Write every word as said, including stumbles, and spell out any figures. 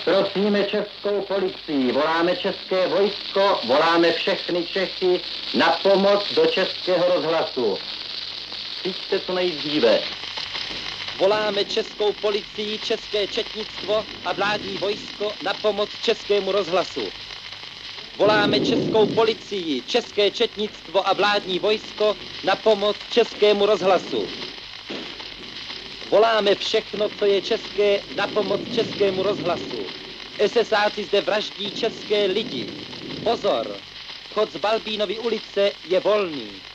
Prosíme českou policii, voláme české vojsko, voláme všechny Čechy na pomoc do Českého rozhlasu. Přijďte co nejdříve. Voláme českou policii, české četnictvo a vládní vojsko na pomoc Českému rozhlasu. Voláme českou policii, české četnictvo a vládní vojsko na pomoc Českému rozhlasu. Voláme všechno, co je české, na pomoc Českému rozhlasu. esesáci zde vraždí české lidi. Pozor, chod z Balbínovy ulice je volný.